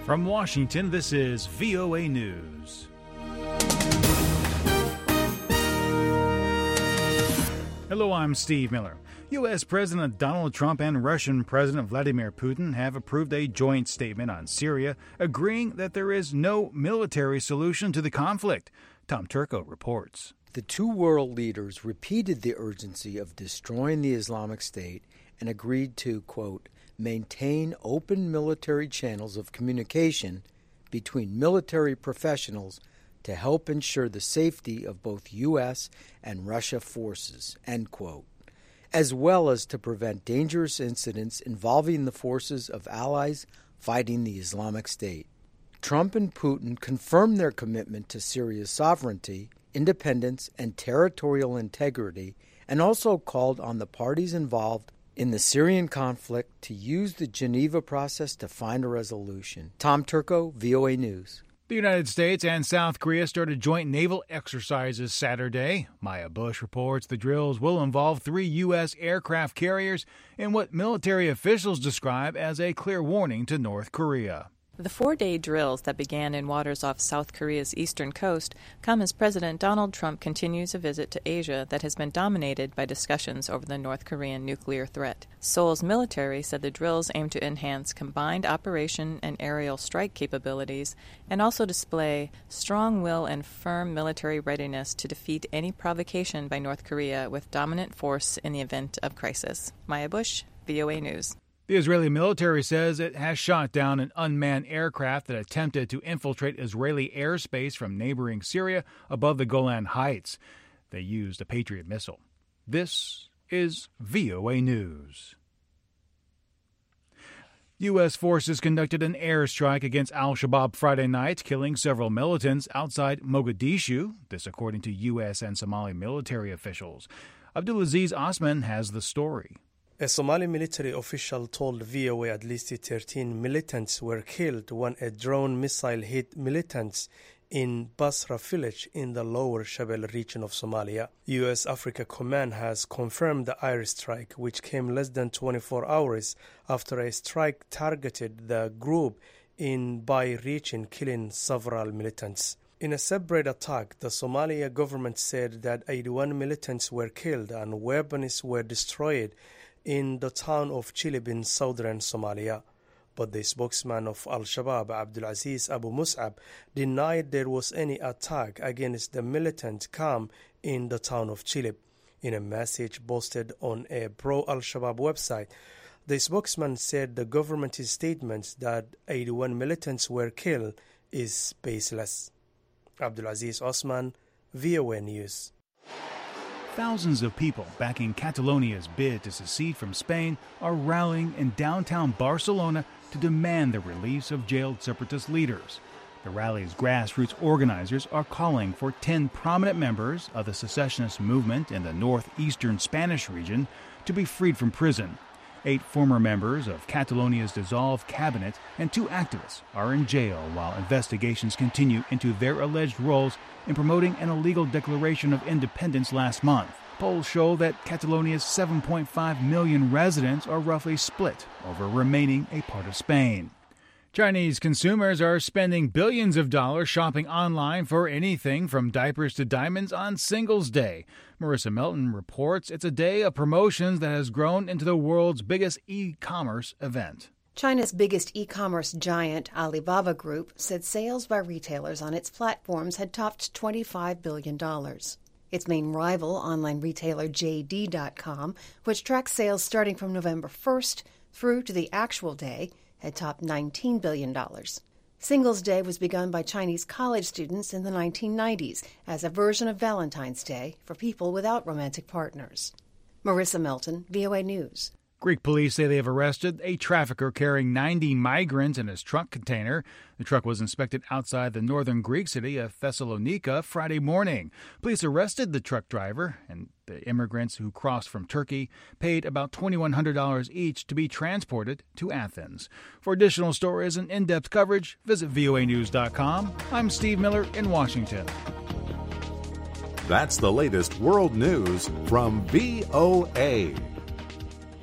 From Washington, this is VOA News. Hello, I'm Steve Miller. U.S. President Donald Trump and Russian President Vladimir Putin have approved a joint statement on Syria, agreeing that there is no military solution to the conflict. Tom Turco reports. The two world leaders repeated the urgency of destroying the Islamic State and agreed to, quote, maintain open military channels of communication between military professionals to help ensure the safety of both U.S. and Russia forces, end quote, as well as to prevent dangerous incidents involving the forces of allies fighting the Islamic State. Trump and Putin confirmed their commitment to Syria's sovereignty, independence, and territorial integrity, and also called on the parties involved in the Syrian conflict to use the Geneva process to find a resolution. Tom Turco, VOA News. The United States and South Korea started joint naval exercises Saturday. Maya Bush reports the drills will involve 3 U.S. aircraft carriers in what military officials describe as a clear warning to North Korea. The 4-day drills that began in waters off South Korea's eastern coast come as President Donald Trump continues a visit to Asia that has been dominated by discussions over the North Korean nuclear threat. Seoul's military said the drills aim to enhance combined operation and aerial strike capabilities and also display strong will and firm military readiness to defeat any provocation by North Korea with dominant force in the event of crisis. Maya Bush, VOA News. The Israeli military says it has shot down an unmanned aircraft that attempted to infiltrate Israeli airspace from neighboring Syria above the Golan Heights. They used a Patriot missile. This is VOA News. U.S. forces conducted an airstrike against al-Shabaab Friday night, killing several militants outside Mogadishu, this according to U.S. and Somali military officials. Abdulaziz Osman has the story. A Somali military official told VOA at least 13 militants were killed when a drone missile hit militants in Basra village in the lower Shabelle region of Somalia. U.S. Africa Command has confirmed the airstrike, which came less than 24 hours after a strike targeted the group in Bai region, killing several militants. In a separate attack, the Somalia government said that 81 militants were killed and weapons were destroyed in the town of Chilib in southern Somalia. But the spokesman of Al-Shabaab, Abdulaziz Abu Mus'ab, denied there was any attack against the militant camp in the town of Chilib. In a message posted on a pro-Al-Shabaab website, the spokesman said the government's statement that 81 militants were killed is baseless. Abdulaziz Osman, VOA News. Thousands of people backing Catalonia's bid to secede from Spain are rallying in downtown Barcelona to demand the release of jailed separatist leaders. The rally's grassroots organizers are calling for 10 prominent members of the secessionist movement in the northeastern Spanish region to be freed from prison. 8 former members of Catalonia's dissolved cabinet and 2 activists are in jail while investigations continue into their alleged roles in promoting an illegal declaration of independence last month. Polls show that Catalonia's 7.5 million residents are roughly split over remaining a part of Spain. Chinese consumers are spending billions of dollars shopping online for anything from diapers to diamonds on Singles Day. Marissa Melton reports it's a day of promotions that has grown into the world's biggest e-commerce event. China's biggest e-commerce giant, Alibaba Group, said sales by retailers on its platforms had topped $25 billion. Its main rival, online retailer JD.com, which tracks sales starting from November 1st through to the actual day, had topped $19 billion. Singles Day was begun by Chinese college students in the 1990s as a version of Valentine's Day for people without romantic partners. Marissa Melton, VOA News. Greek police say they have arrested a trafficker carrying 90 migrants in his truck container. The truck was inspected outside the northern Greek city of Thessalonika Friday morning. Police arrested the truck driver, and the immigrants who crossed from Turkey paid about $2,100 each to be transported to Athens. For additional stories and in-depth coverage, visit voanews.com. I'm Steve Miller in Washington. That's the latest world news from VOA.